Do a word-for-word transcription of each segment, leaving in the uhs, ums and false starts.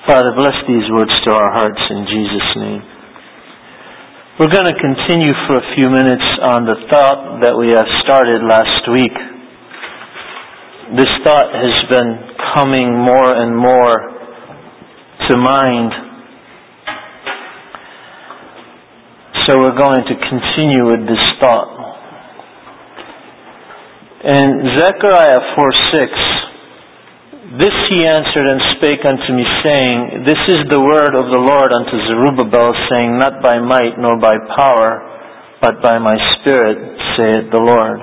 Father, bless these words to our hearts in Jesus' name. We're going to continue for a few minutes on the thought that we have started last week. This thought has been coming more and more to mind. So we're going to continue with this thought. In Zechariah four six, this he answered and spake unto me, saying, This is the word of the Lord unto Zerubbabel, saying, Not by might nor by power, but by my Spirit, saith the Lord.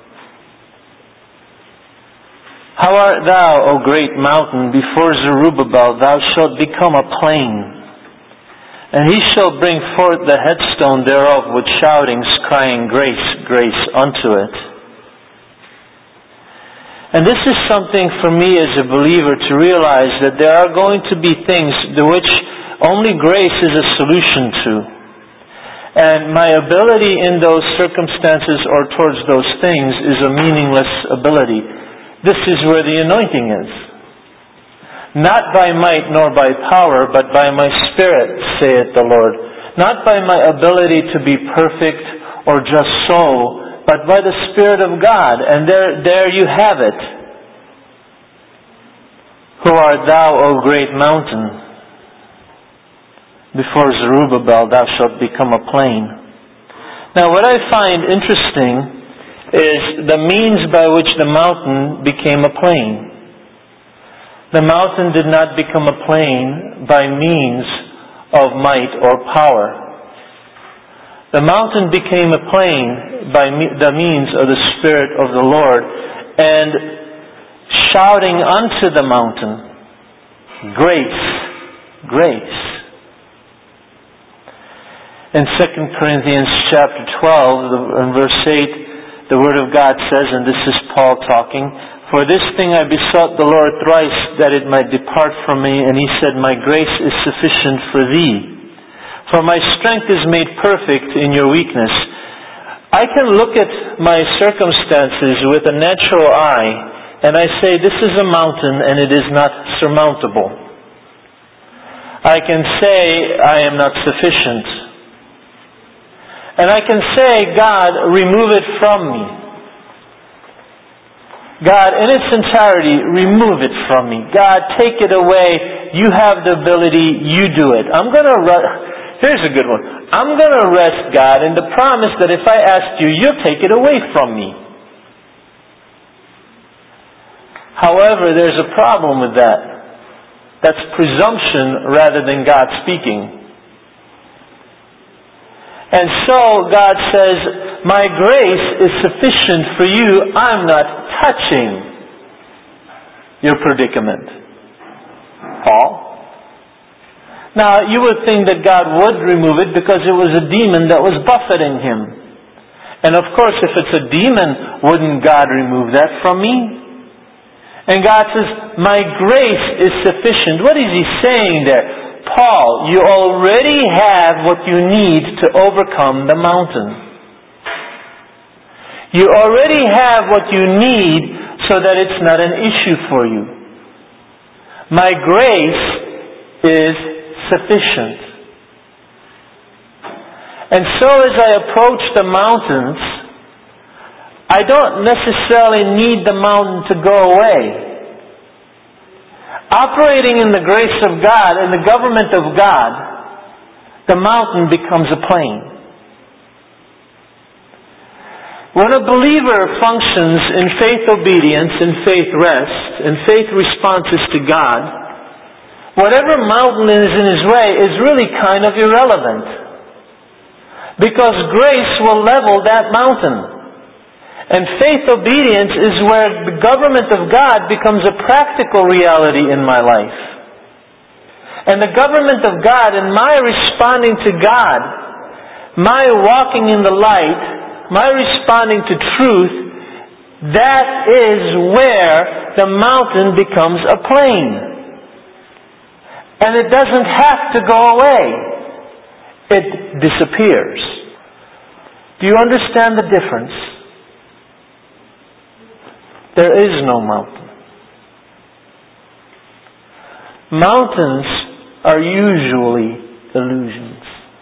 How art thou, O great mountain? Before Zerubbabel thou shalt become a plain. And he shall bring forth the headstone thereof with shoutings, crying, Grace, grace unto it. And this is something for me as a believer to realize, that there are going to be things to which only grace is a solution to. And my ability in those circumstances or towards those things is a meaningless ability. This is where the anointing is. Not by might nor by power, but by my Spirit, saith the Lord. Not by my ability to be perfect or just so, but by the Spirit of God. And there, there you have it. Who art thou, O great mountain? Before Zerubbabel thou shalt become a plain. Now what I find interesting is the means by which the mountain became a plain. The mountain did not become a plain by means of might or power. The mountain became a plain by the means of the Spirit of the Lord, and shouting unto the mountain, Grace, grace. In Second Corinthians chapter twelve, in verse eight, the Word of God says, and this is Paul talking, For this thing I besought the Lord thrice, that it might depart from me, and he said, My grace is sufficient for thee. For my strength is made perfect in your weakness. I can look at my circumstances with a natural eye, and I say, this is a mountain and it is not surmountable. I can say, I am not sufficient. And I can say, God, remove it from me. God, in its entirety, remove it from me. God, take it away. You have the ability. You do it. I'm going to... Ru- Here's a good one. I'm going to rest, God, in the promise that if I ask you, you'll take it away from me. However, there's a problem with that. That's presumption rather than God speaking. And so God says, my grace is sufficient for you. I'm not touching your predicament. Paul? Now, you would think that God would remove it because it was a demon that was buffeting him. And of course, if it's a demon, wouldn't God remove that from me? And God says, my grace is sufficient. What is he saying there? Paul, you already have what you need to overcome the mountain. You already have what you need so that it's not an issue for you. My grace is sufficient. And so as I approach the mountains, I don't necessarily need the mountain to go away. Operating in the grace of God, in the government of God, the mountain becomes a plain. When a believer functions in faith obedience, in faith rest, in faith responses to God, whatever mountain is in his way is really kind of irrelevant. Because grace will level that mountain. And faith obedience is where the government of God becomes a practical reality in my life. And the government of God and my responding to God, my walking in the light, my responding to truth, that is where the mountain becomes a plain. And it doesn't have to go away. It disappears. Do you understand the difference? There is no mountain. Mountains are usually illusions.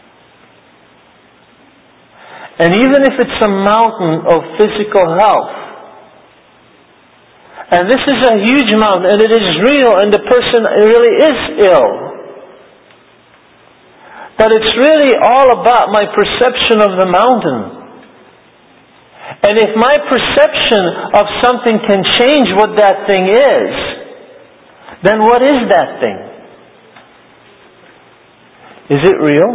And even if it's a mountain of physical health, and this is a huge mountain, and it is real, and the person really is ill, but it's really all about my perception of the mountain. And if my perception of something can change what that thing is, then what is that thing? Is it real?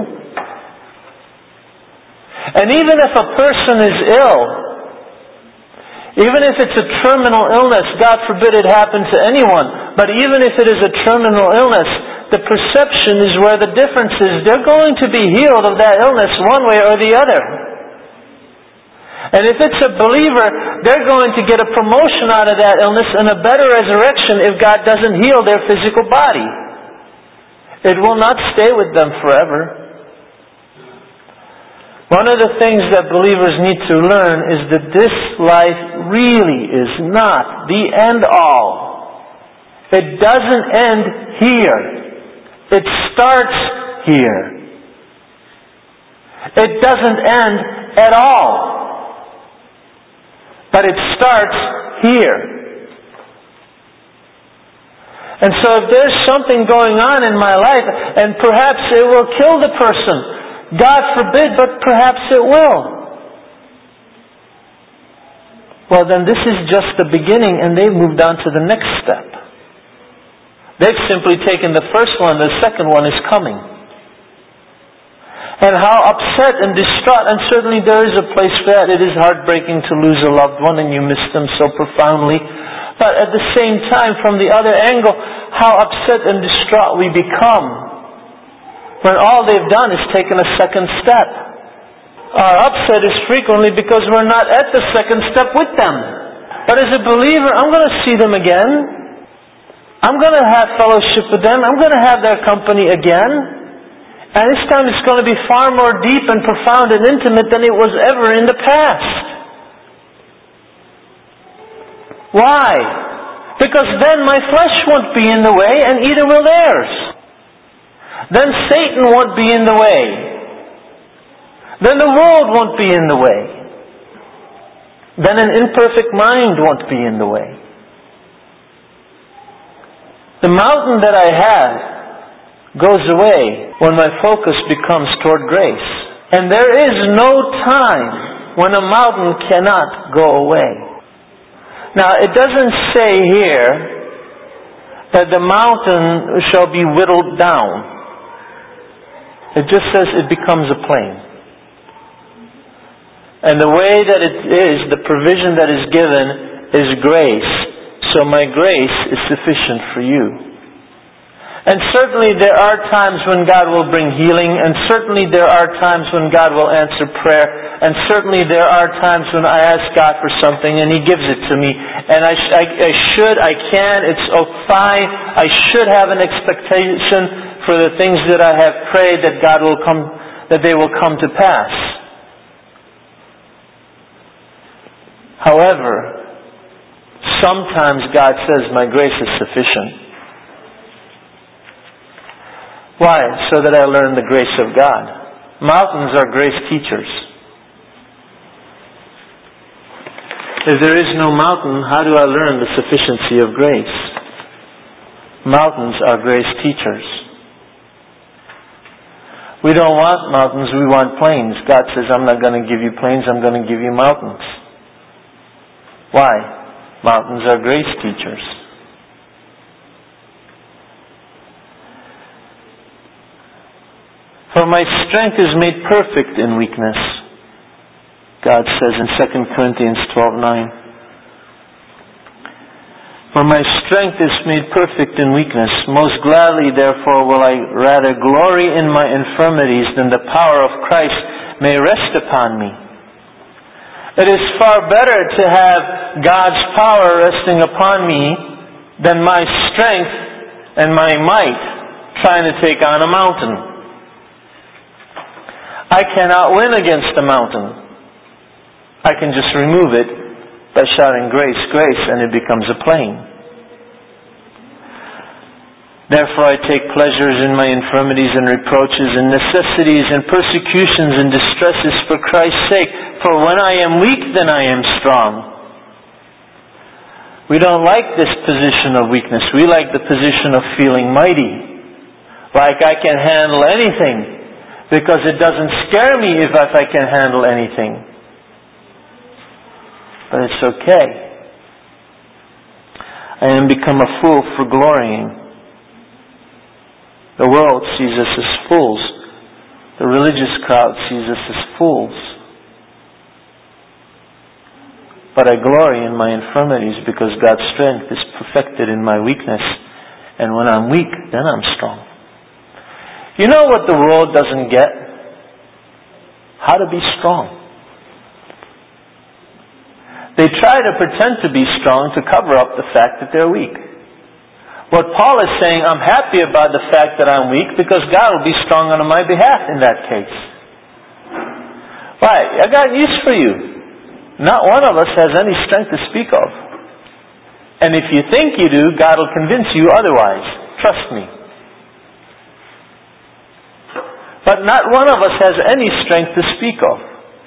And even if a person is ill, even if it's a terminal illness, God forbid it happen to anyone, but even if it is a terminal illness, the perception is where the difference is. They're going to be healed of that illness one way or the other. And if it's a believer, they're going to get a promotion out of that illness and a better resurrection if God doesn't heal their physical body. It will not stay with them forever. One of the things that believers need to learn is that this life really is not the end all. It doesn't end here. It starts here. It doesn't end at all. But it starts here. And so if there's something going on in my life, and perhaps it will kill the person, God forbid, but perhaps it will. Well, then this is just the beginning, and they've moved on to the next step. They've simply taken the first one, the second one is coming. And how upset and distraught, and certainly there is a place for that. It is heartbreaking to lose a loved one and you miss them so profoundly. But at the same time, from the other angle, how upset and distraught we become when all they've done is taken a second step. Our upset is frequently because we're not at the second step with them. But as a believer, I'm going to see them again. I'm going to have fellowship with them. I'm going to have their company again. And this time it's going to be far more deep and profound and intimate than it was ever in the past. Why? Because then my flesh won't be in the way, and either will theirs. Then Satan won't be in the way. Then the world won't be in the way. Then an imperfect mind won't be in the way. The mountain that I have goes away when my focus becomes toward grace. And there is no time when a mountain cannot go away. Now, it doesn't say here that the mountain shall be whittled down. It just says it becomes a plain. And the way that it is, the provision that is given is grace. So my grace is sufficient for you. And certainly there are times when God will bring healing, and certainly there are times when God will answer prayer, and certainly there are times when I ask God for something and He gives it to me. And I, I, I should, I can, it's oh, fine. I should have an expectation for the things that I have prayed that God will come, that they will come to pass. However, sometimes God says, my grace is sufficient. Why? So that I learn the grace of God. Mountains are grace teachers. If there is no mountain, how do I learn the sufficiency of grace? Mountains are grace teachers. We don't want mountains, we want plains. God says, I'm not going to give you plains, I'm going to give you mountains. Why? Mountains are grace teachers. For my strength is made perfect in weakness, God says in Second Corinthians twelve nine. For my strength is made perfect in weakness. Most gladly, therefore, will I rather glory in my infirmities, than the power of Christ may rest upon me. It is far better to have God's power resting upon me than my strength and my might trying to take on a mountain. I cannot win against the mountain. I can just remove it by shouting grace, grace, and it becomes a plain. Therefore I take pleasures in my infirmities and reproaches and necessities and persecutions and distresses for Christ's sake. For when I am weak, then I am strong. We don't like this position of weakness. We like the position of feeling mighty. Like I can handle anything. Because it doesn't scare me if I can handle anything. But it's okay. I am become a fool for glorying. The world sees us as fools. The religious crowd sees us as fools. But I glory in my infirmities because God's strength is perfected in my weakness. And when I'm weak, then I'm strong. You know what the world doesn't get? How to be strong. They try to pretend to be strong to cover up the fact that they're weak. What Paul is saying, I'm happy about the fact that I'm weak because God will be strong on my behalf in that case. Why? I got news for you. Not one of us has any strength to speak of. And if you think you do, God will convince you otherwise. Trust me. But not one of us has any strength to speak of.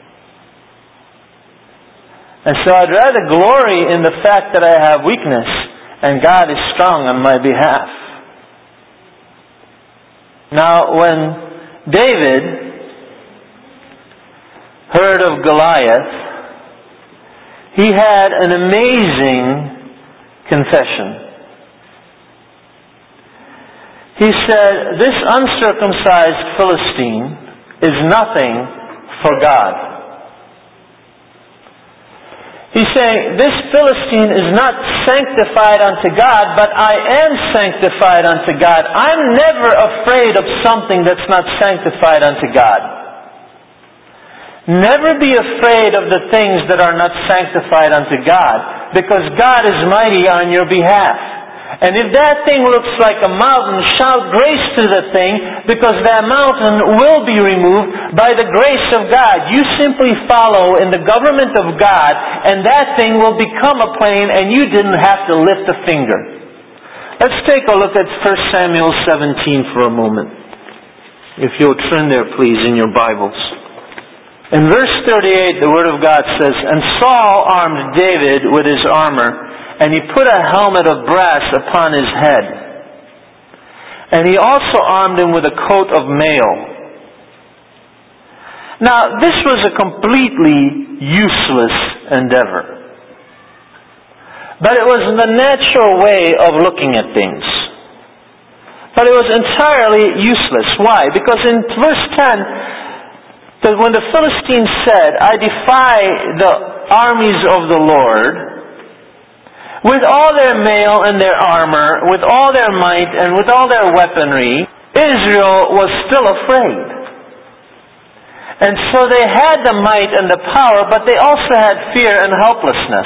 And so I'd rather glory in the fact that I have weakness and God is strong on my behalf. Now, when David heard of Goliath, he had an amazing confession. He said, "This uncircumcised Philistine is nothing for God." He's saying, this Philistine is not sanctified unto God, but I am sanctified unto God. I'm never afraid of something that's not sanctified unto God. Never be afraid of the things that are not sanctified unto God, because God is mighty on your behalf. And if that thing looks like a mountain, shout grace to the thing, because that mountain will be removed by the grace of God. You simply follow in the government of God, and that thing will become a plain, and you didn't have to lift a finger. Let's take a look at First Samuel seventeen for a moment. If you'll turn there, please, in your Bibles. In verse thirty-eight, the Word of God says, "And Saul armed David with his armor, and he put a helmet of brass upon his head. And he also armed him with a coat of mail." Now, this was a completely useless endeavor. But it was the natural way of looking at things. But it was entirely useless. Why? Because in verse ten, that when the Philistines said, "I defy the armies of the Lord," with all their mail and their armor, with all their might and with all their weaponry, Israel was still afraid. And so they had the might and the power, but they also had fear and helplessness.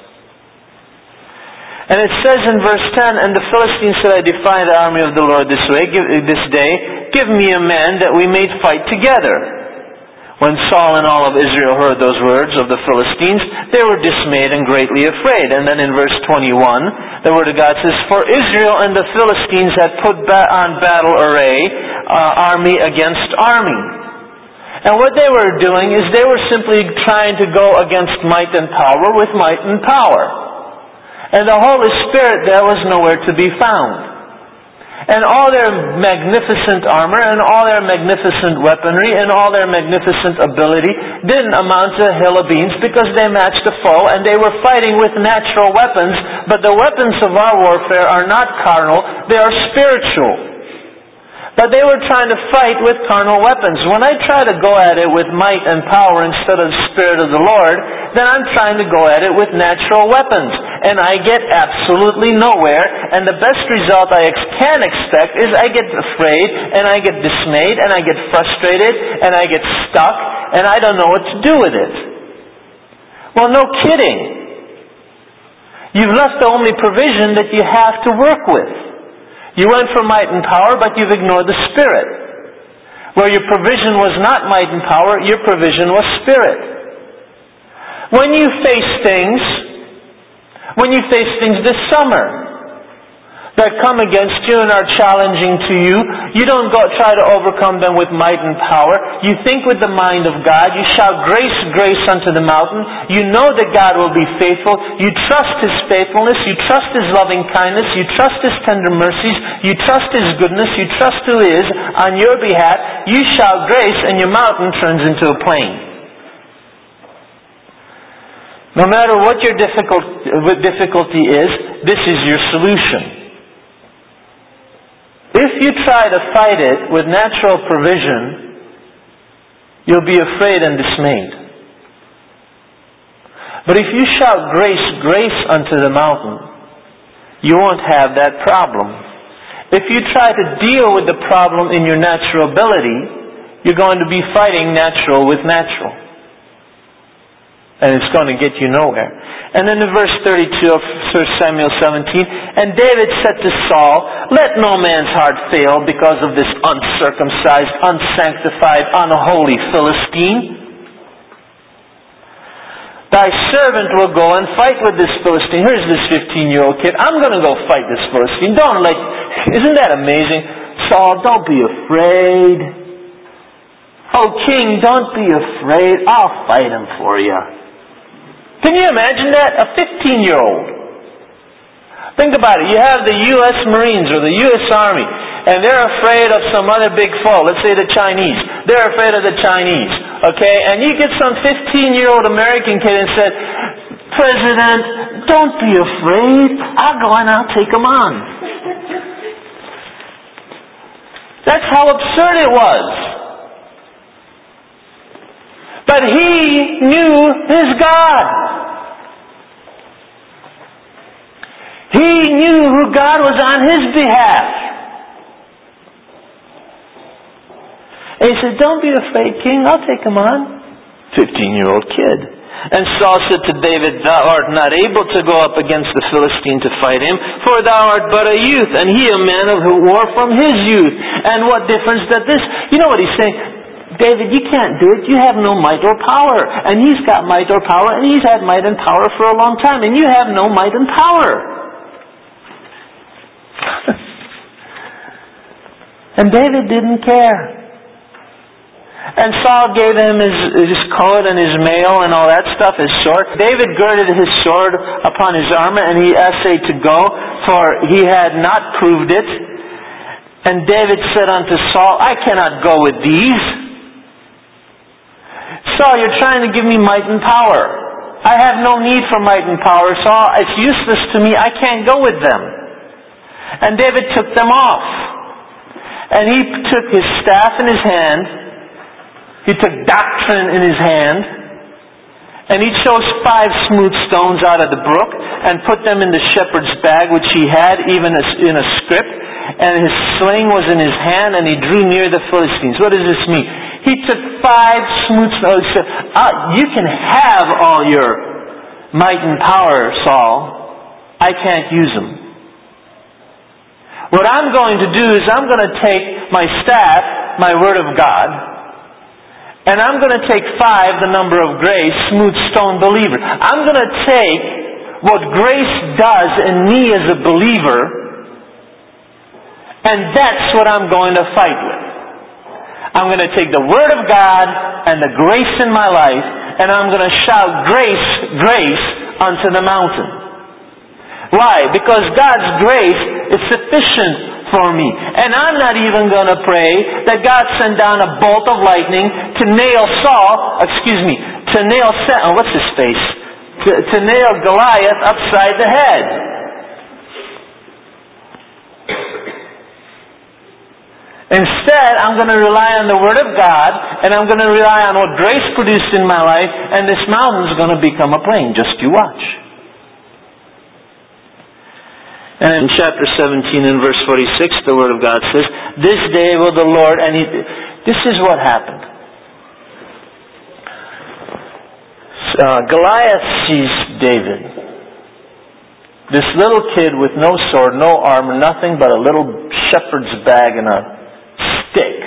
And it says in verse ten, "And the Philistines said, I defy the army of the Lord this way, give, this day, give me a man that we may fight together." When Saul and all of Israel heard those words of the Philistines, they were dismayed and greatly afraid. And then in verse twenty-one, the Word of God says, "For Israel and the Philistines had put on battle array, uh, army against army." And what they were doing is they were simply trying to go against might and power with might and power. And the Holy Spirit there was nowhere to be found. And all their magnificent armor and all their magnificent weaponry and all their magnificent ability didn't amount to a hill of beans, because they matched the foe and they were fighting with natural weapons. But the weapons of our warfare are not carnal, they are spiritual. But they were trying to fight with carnal weapons. When I try to go at it with might and power instead of the Spirit of the Lord, then I'm trying to go at it with natural weapons. And I get absolutely nowhere. And the best result I ex- can expect is I get afraid, and I get dismayed, and I get frustrated, and I get stuck, and I don't know what to do with it. Well, no kidding. You've left the only provision that you have to work with. You went for might and power, but you've ignored the Spirit. Where your provision was not might and power, your provision was Spirit. When you face things, when you face things this summer, that come against you and are challenging to you, you don't go try to overcome them with might and power. You think with the mind of God. You shout grace, grace unto the mountain. You know that God will be faithful. You trust His faithfulness. You trust His loving kindness. You trust His tender mercies. You trust His goodness. You trust who He is on your behalf. You shout grace and your mountain turns into a plain. No matter what your difficulty is, this is your solution. If you try to fight it with natural provision, you'll be afraid and dismayed. But if you shout grace, grace unto the mountain, you won't have that problem. If you try to deal with the problem in your natural ability, you're going to be fighting natural with natural. And it's going to get you nowhere. And then in verse thirty-two of First Samuel seventeen, and David said to Saul, let no man's heart fail because of this uncircumcised, unsanctified, unholy Philistine. Thy servant will go and fight with this Philistine. Here's this fifteen-year-old kid. I'm going to go fight this Philistine. Don't let... Isn't that amazing? Saul, don't be afraid. Oh, king, don't be afraid. I'll fight him for you. Can you imagine that? A fifteen-year-old. Think about it. You have the U S Marines or the U S Army, and they're afraid of some other big foe. Let's say the Chinese. They're afraid of the Chinese. Okay? And you get some fifteen-year-old American kid and said, President, don't be afraid. I'll go and I'll take them on. That's how absurd it was. But he knew his God. He knew who God was on his behalf. And he said, don't be afraid, king. I'll take him on. Fifteen-year-old kid. And Saul said to David, thou art not able to go up against the Philistine to fight him, for thou art but a youth, and he a man of war from his youth. And what difference does this? You know what he's saying? David, you can't do it. You have no might or power. And he's got might or power, and he's had might and power for a long time, and you have no might and power. And David didn't care. And Saul gave him his, his coat and his mail and all that stuff, his sword. David girded his sword upon his armor, and he essayed to go, for he had not proved it. And David said unto Saul, I cannot go with these. Saul, you're trying to give me might and power. I have no need for might and power, Saul. It's useless to me. I can't go with them. And David took them off. And he took his staff in his hand. He took doctrine in his hand. And he chose five smooth stones out of the brook and put them in the shepherd's bag, which he had, even in a scrip. And his sling was in his hand, and he drew near the Philistines. What does this mean? He took five smooth stones. He said, ah, you can have all your might and power, Saul. I can't use them. What I'm going to do is I'm going to take my staff, my word of God, and I'm going to take five, the number of grace, smooth stone believer. I'm going to take what grace does in me as a believer, and that's what I'm going to fight with. I'm going to take the Word of God and the grace in my life, and I'm going to shout grace, grace unto the mountain. Why? Because God's grace is sufficient for me. And I'm not even going to pray that God send down a bolt of lightning to nail Saul, excuse me, to nail, oh, what's his face? To, to nail Goliath upside the head. Instead, I'm going to rely on the Word of God, and I'm going to rely on what grace produced in my life, and this mountain is going to become a plain. Just you watch. And in chapter seventeen and verse forty-six, the Word of God says, this day will the Lord, and he, this is what happened. Uh, Goliath sees David. This little kid with no sword, no armor, nothing but a little shepherd's bag and a stick.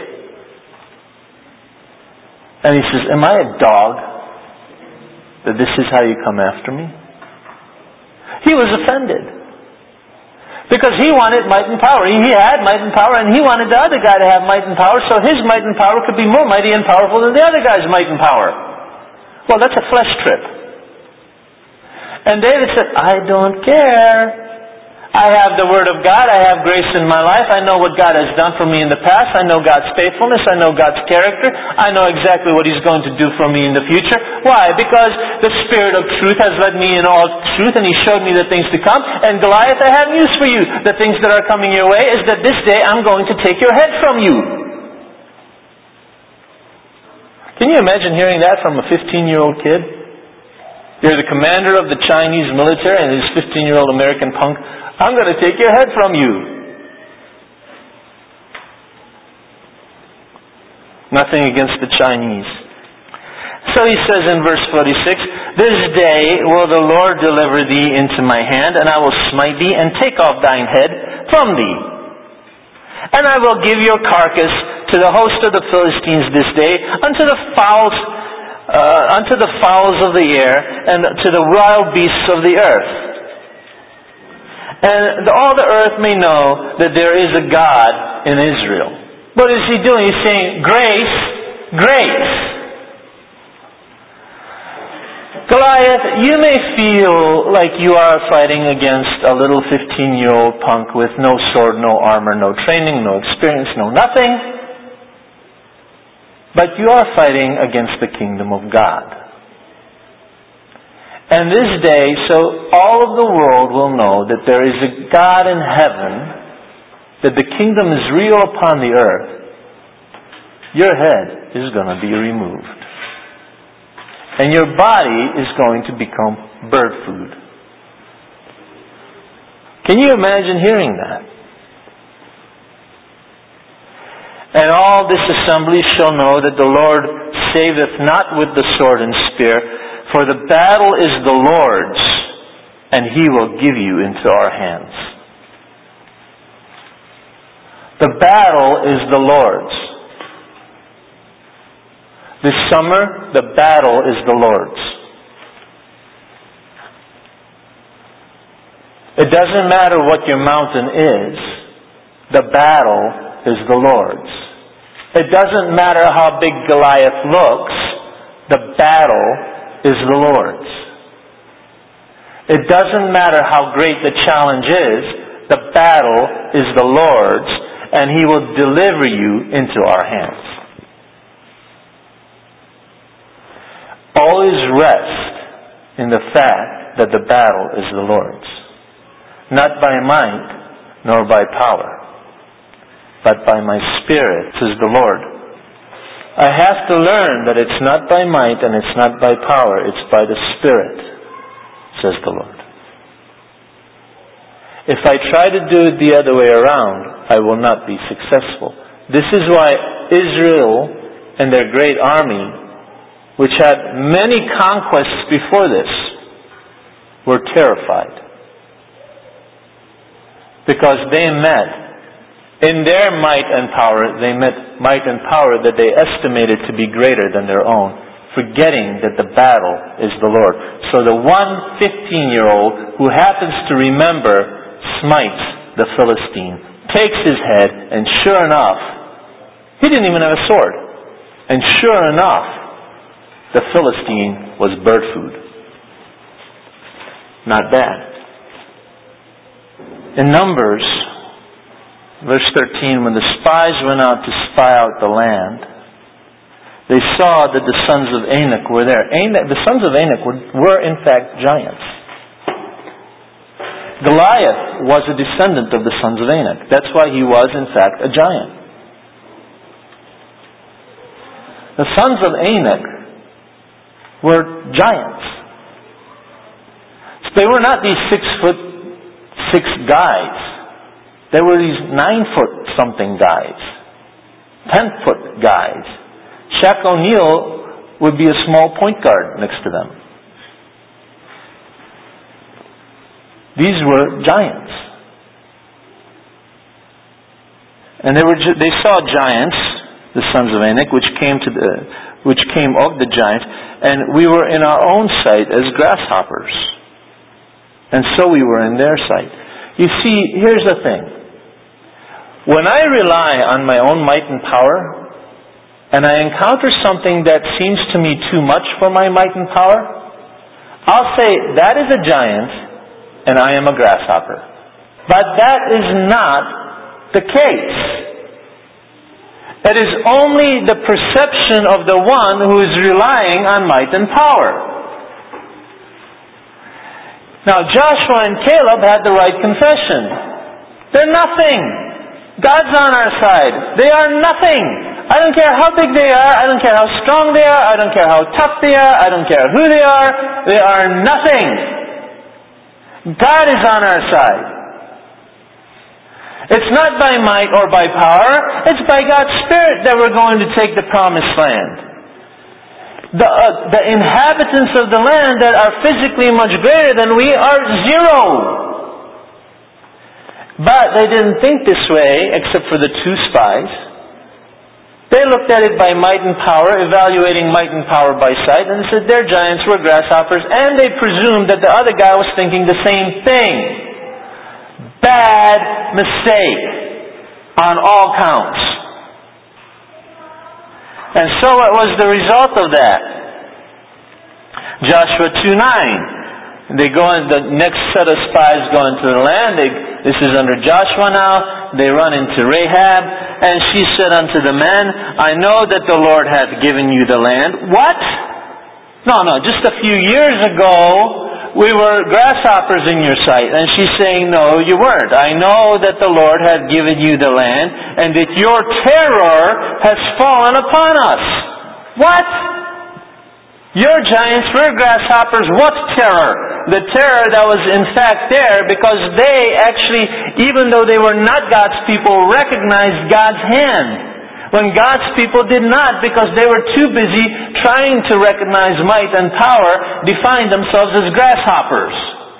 And he says, am I a dog that this is how you come after me? He was offended. Because he wanted might and power. He had might and power, and he wanted the other guy to have might and power, so his might and power could be more mighty and powerful than the other guy's might and power. Well, that's a flesh trip. And David said, I don't care. I have the Word of God. I have grace in my life. I know what God has done for me in the past. I know God's faithfulness. I know God's character. I know exactly what He's going to do for me in the future. Why? Because the Spirit of truth has led me in all truth, and He showed me the things to come. And Goliath, I have news for you. The things that are coming your way is that this day I'm going to take your head from you. Can you imagine hearing that from a fifteen-year-old kid? You're the commander of the Chinese military, and this fifteen-year-old American punk, I'm going to take your head from you. Nothing against the Chinese. So he says in verse forty-six, This day will the Lord deliver thee into my hand, and I will smite thee, and take off thine head from thee. And I will give your carcass to the host of the Philistines this day, unto the fowls, uh, unto the fowls of the air, and to the wild beasts of the earth. And all the earth may know that there is a God in Israel. What is he doing? He's saying, grace, grace. Goliath, you may feel like you are fighting against a little fifteen-year-old punk with no sword, no armor, no training, no experience, no nothing. But you are fighting against the kingdom of God. And this day, so all of the world will know that there is a God in heaven, that the kingdom is real upon the earth, your head is going to be removed. And your body is going to become bird food. Can you imagine hearing that? And all this assembly shall know that the Lord saveth not with the sword and spear, for the battle is the Lord's, and He will give you into our hands. The battle is the Lord's. This summer, the battle is the Lord's. It doesn't matter what your mountain is, the battle is the Lord's. It doesn't matter how big Goliath looks, the battle is the Lord's. It doesn't matter how great the challenge is, the battle is the Lord's, and He will deliver you into our hands. Always rest in the fact that the battle is the Lord's. Not by might, nor by power, but by my Spirit, says the Lord. I have to learn that it's not by might and it's not by power, it's by the Spirit, says the Lord. If I try to do it the other way around, I will not be successful. This is why Israel and their great army, which had many conquests before this, were terrified. Because they met in their might and power, they met might and power that they estimated to be greater than their own, forgetting that the battle is the Lord. So the one fifteen-year-old who happens to remember smites the Philistine, takes his head, and sure enough, he didn't even have a sword. And sure enough, the Philistine was bird food. Not bad. In Numbers, verse thirteen, when the spies went out to spy out the land, they saw that the sons of Anak were there. Anak, the sons of Anak were, were in fact giants. Goliath was a descendant of the sons of Anak. That's why he was in fact a giant. The sons of Anak were giants. So they were not these six foot six guys. There were these nine-foot-something guys. Ten-foot guys. Shaq O'Neal would be a small point guard next to them. These were giants. And they were they saw giants, the sons of Anak, which came to the which came of the giants, and we were in our own sight as grasshoppers. And so we were in their sight. You see, here's the thing. When I rely on my own might and power, and I encounter something that seems to me too much for my might and power, I'll say, that is a giant, and I am a grasshopper. But that is not the case. It is only the perception of the one who is relying on might and power. Now, Joshua and Caleb had the right confession. They're nothing. God's on our side. They are nothing. I don't care how big they are. I don't care how strong they are. I don't care how tough they are. I don't care who they are. They are nothing. God is on our side. It's not by might or by power. It's by God's Spirit that we're going to take the promised land. The, uh, the inhabitants of the land that are physically much greater than we are zero. But they didn't think this way, except for the two spies. They looked at it by might and power, evaluating might and power by sight, and said their giants were grasshoppers, and they presumed that the other guy was thinking the same thing. Bad mistake on all counts. And so what was the result of that? Joshua two nine. They go in, the next set of spies go into the land. They, this is under Joshua now. They run into Rahab, and she said unto the men, I know that the Lord hath given you the land. What? No, no, just a few years ago, we were grasshoppers in your sight. And she's saying, no, you weren't. I know that the Lord hath given you the land, and that your terror has fallen upon us. What? Your giants were grasshoppers. What terror? The terror that was in fact there because they actually, even though they were not God's people, recognized God's hand. When God's people did not, because they were too busy trying to recognize might and power, defined themselves as grasshoppers.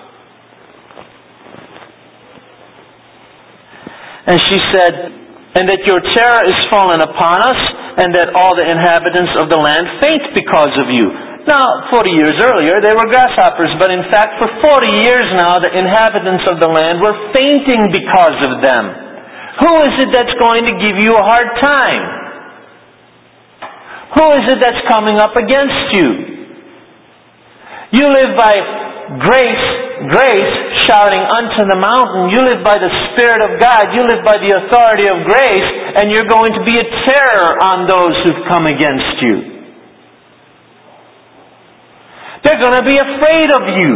And she said, and that your terror is fallen upon us, and that all the inhabitants of the land faint because of you. Now, forty years earlier, they were grasshoppers, but in fact, for forty years now, the inhabitants of the land were fainting because of them. Who is it that's going to give you a hard time? Who is it that's coming up against you? You live by grace, grace, shouting unto the mountain. You live by the Spirit of God. You live by the authority of grace, and you're going to be a terror on those who've come against you. They're going to be afraid of you.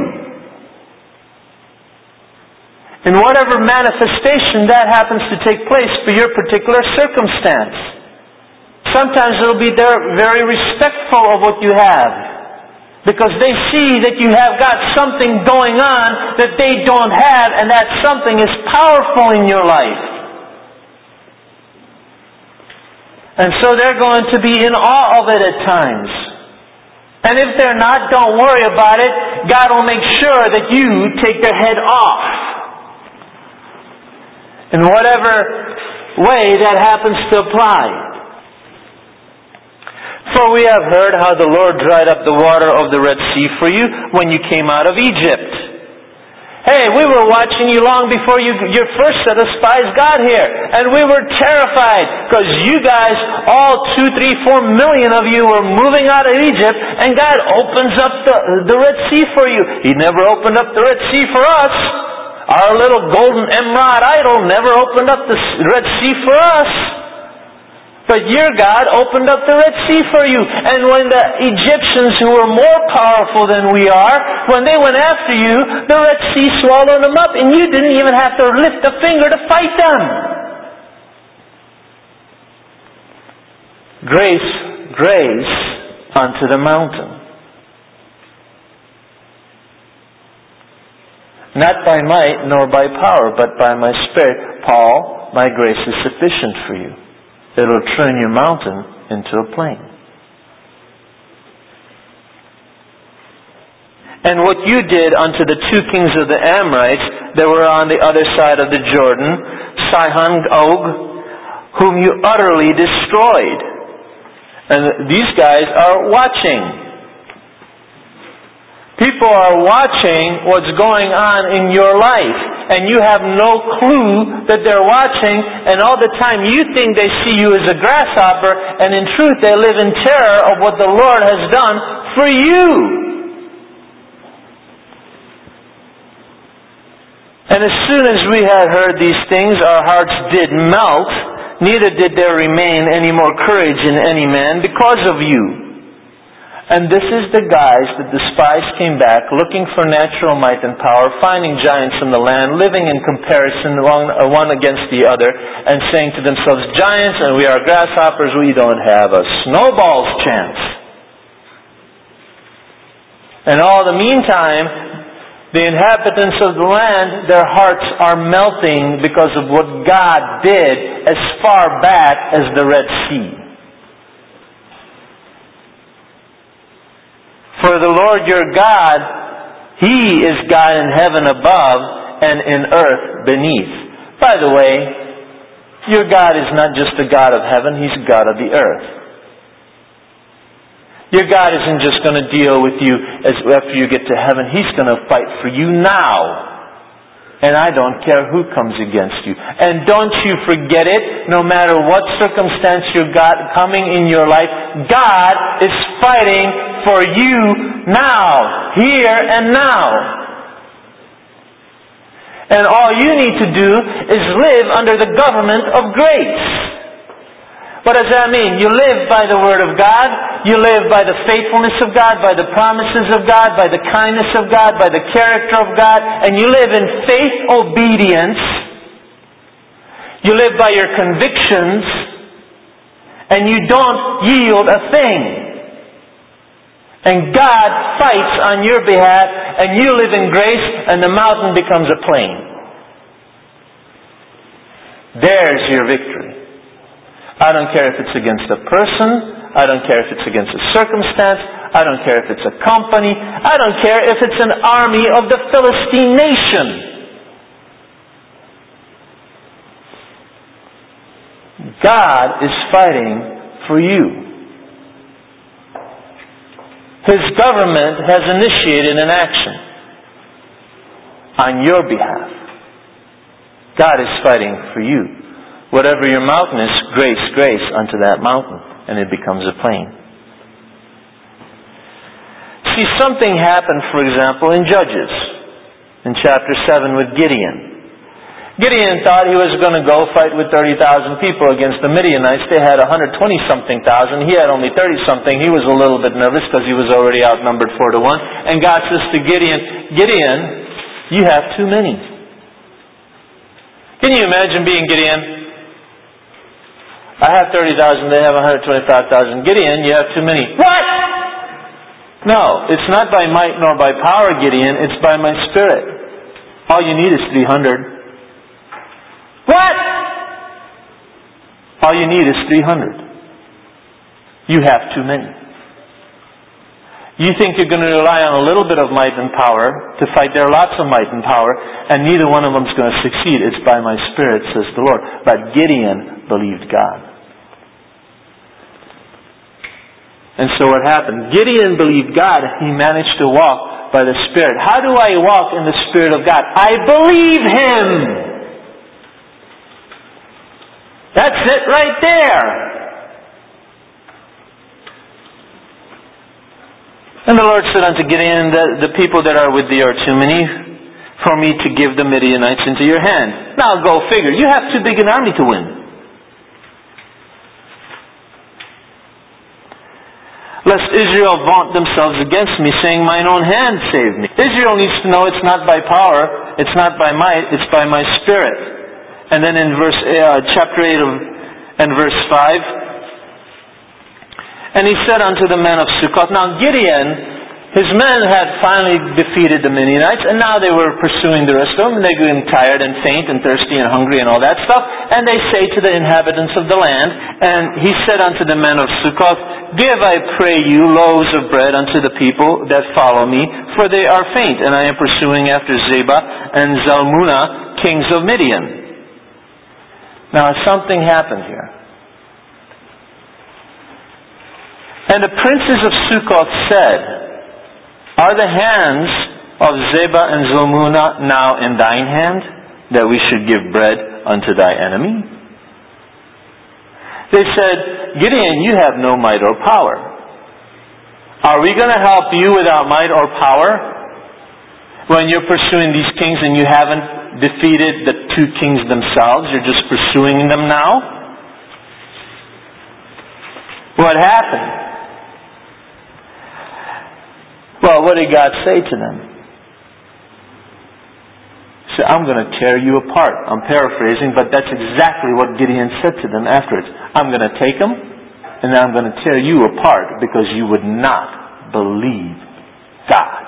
In whatever manifestation that happens to take place for your particular circumstance. Sometimes it'll be they're very respectful of what you have. Because they see that you have got something going on that they don't have, and that something is powerful in your life. And so they're going to be in awe of it at times. And if they're not, don't worry about it. God will make sure that you take their head off. In whatever way that happens to apply. For we have heard how the Lord dried up the water of the Red Sea for you when you came out of Egypt. Hey, we were watching you long before you, your first set of spies got here. And we were terrified because you guys, all two, three, four million of you were moving out of Egypt, and God opens up the, the Red Sea for you. He never opened up the Red Sea for us. Our little golden emerald idol never opened up the Red Sea for us. But your God opened up the Red Sea for you. And when the Egyptians, who were more powerful than we are, when they went after you, the Red Sea swallowed them up, and you didn't even have to lift a finger to fight them. Grace, grace unto the mountain. Not by might nor by power, but by my Spirit. Paul, my grace is sufficient for you. It'll turn your mountain into a plain. And what you did unto the two kings of the Amorites that were on the other side of the Jordan, Sihon, Og, whom you utterly destroyed. And these guys are watching. People are watching what's going on in your life. and you have no clue that they're watching, and all the time you think they see you as a grasshopper, and in truth they live in terror of what the Lord has done for you. And as soon as we had heard these things, our hearts did melt, neither did there remain any more courage in any man because of you. And this is the guise that the spies came back, looking for natural might and power, finding giants in the land, living in comparison one, one against the other, and saying to themselves, giants and we are grasshoppers, we don't have a snowball's chance. And all the meantime, the inhabitants of the land, their hearts are melting because of what God did as far back as the Red Sea. For the Lord your God, He is God in heaven above and in earth beneath. By the way, your God is not just the God of heaven, He's God of the earth. Your God isn't just going to deal with you as after you get to heaven. He's going to fight for you now. And I don't care who comes against you. And don't you forget it, no matter what circumstance you've got coming in your life, God is fighting for you now, here and now. And all you need to do is live under the government of grace. What does that mean? You live by the Word of God. You live by the faithfulness of God, by the promises of God, by the kindness of God, by the character of God. And you live in faith obedience. You live by your convictions. And you don't yield a thing. And God fights on your behalf. And you live in grace. And the mountain becomes a plain. There's your victory. I don't care if it's against a person. I don't care if it's against a circumstance. I don't care if it's a company. I don't care if it's an army of the Philistine nation. God is fighting for you. His government has initiated an action on your behalf. God is fighting for you. Whatever your mountain is, grace, grace unto that mountain, and it becomes a plain. See, something happened, for example, in Judges, in chapter seven with Gideon. Gideon thought he was going to go fight with thirty thousand people against the Midianites. They had one hundred twenty something thousand. He had only thirty something. He was a little bit nervous because he was already outnumbered four to one. And God says to Gideon, Gideon, you have too many. Can you imagine being Gideon? I have thirty thousand, they have one hundred twenty-five thousand. Gideon, you have too many. What? No, it's not by might nor by power, Gideon. It's by my Spirit. All you need is three hundred. What? All you need is three hundred. You have too many. You think you're going to rely on a little bit of might and power to fight. There are lots of might and power, and neither one of them is going to succeed. It's by my Spirit, says the Lord. But Gideon believed God. And so what happened? Gideon believed God. He managed to walk by the Spirit. How do I walk in the Spirit of God? I believe Him. That's it right there. And the Lord said unto Gideon, the, the people that are with thee are too many for me to give the Midianites into your hand. Now go figure. You have too big an army to win. Lest Israel vaunt themselves against me, saying, mine own hand saved me. Israel needs to know it's not by power, it's not by might, it's by my Spirit. And then in verse uh, chapter eight of, and verse five, and he said unto the men of Succoth. Now Gideon, his men had finally defeated the Midianites, and now they were pursuing the rest of them, and they were getting tired and faint and thirsty and hungry and all that stuff. And they say to the inhabitants of the land, and he said unto the men of Succoth, give, I pray you, loaves of bread unto the people that follow me, for they are faint, and I am pursuing after Zebah and Zalmunna, kings of Midian. Now something happened here. And the princes of Succoth said, are the hands of Zebah and Zalmunna now in thine hand? that we should give bread unto thy enemy? They said, Gideon, you have no might or power. Are we going to help you without might or power when you're pursuing these kings and you haven't defeated the two kings themselves? You're just pursuing them now? What happened? Well, what did God say to them? He said, I'm going to tear you apart. I'm paraphrasing, but that's exactly what Gideon said to them afterwards. I'm going to take them, and then I'm going to tear you apart because you would not believe God.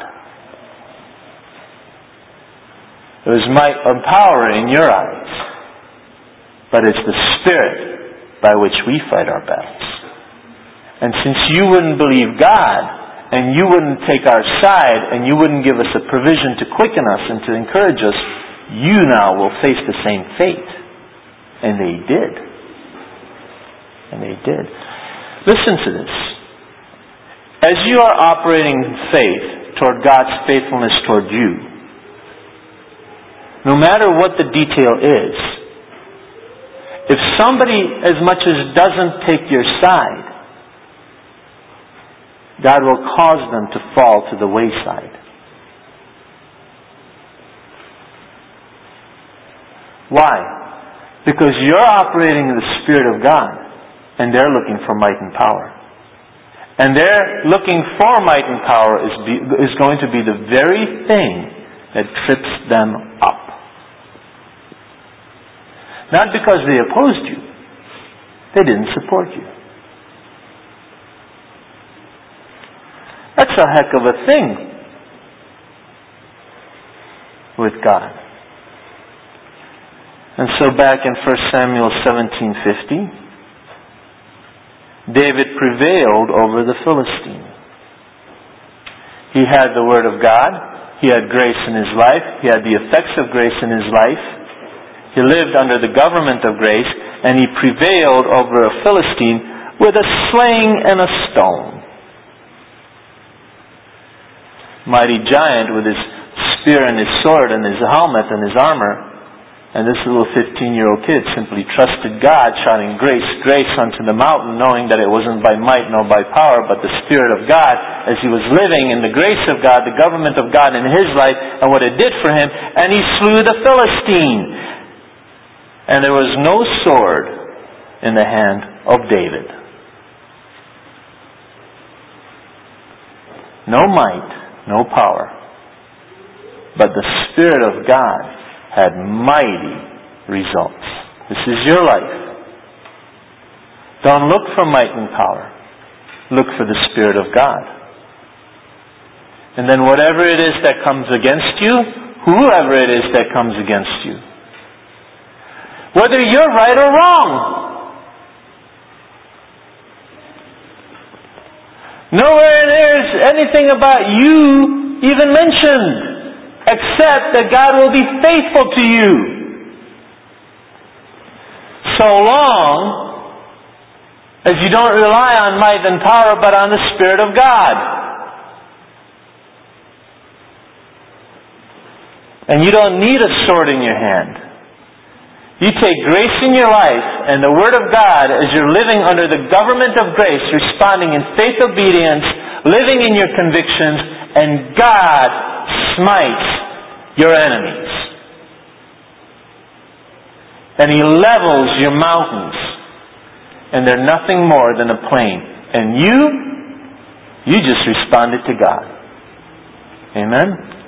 There's might and power in your eyes, but it's the Spirit by which we fight our battles. And since you wouldn't believe God, and you wouldn't take our side, and you wouldn't give us a provision to quicken us and to encourage us, you now will face the same fate. And they did. And they did. Listen to this. As you are operating in faith toward God's faithfulness toward you, no matter what the detail is, if somebody as much as doesn't take your side, God will cause them to fall to the wayside. Why? Because you're operating in the Spirit of God, and they're looking for might and power. And they're looking for might and power is, be, is going to be the very thing that trips them up. Not because they opposed you. They didn't support you. That's a heck of a thing with God. And so back in First Samuel seventeen fifty, David prevailed over the Philistine. He had the Word of God. He had grace in his life. He had the effects of grace in his life. He lived under the government of grace, and he prevailed over a Philistine with a sling and a stone. Mighty giant with his spear and his sword and his helmet and his armor. And this little fifteen-year-old kid simply trusted God, shouting, grace, grace unto the mountain, knowing that it wasn't by might nor by power, but the Spirit of God, as he was living in the grace of God, the government of God in his life, and what it did for him. And he slew the Philistine. And there was no sword in the hand of David. No might, no power. But the Spirit of God had mighty results. This is your life. Don't look for might and power. Look for the Spirit of God. And then whatever it is that comes against you, whoever it is that comes against you, whether you're right or wrong, nowhere there's anything about you even mentioned, except that God will be faithful to you. So long as you don't rely on might and power, but on the Spirit of God. And you don't need a sword in your hand. You take grace in your life and the Word of God as you're living under the government of grace, responding in faith obedience, living in your convictions, and God smites your enemies. And He levels your mountains. And they're nothing more than a plain. And you, you just responded to God. Amen?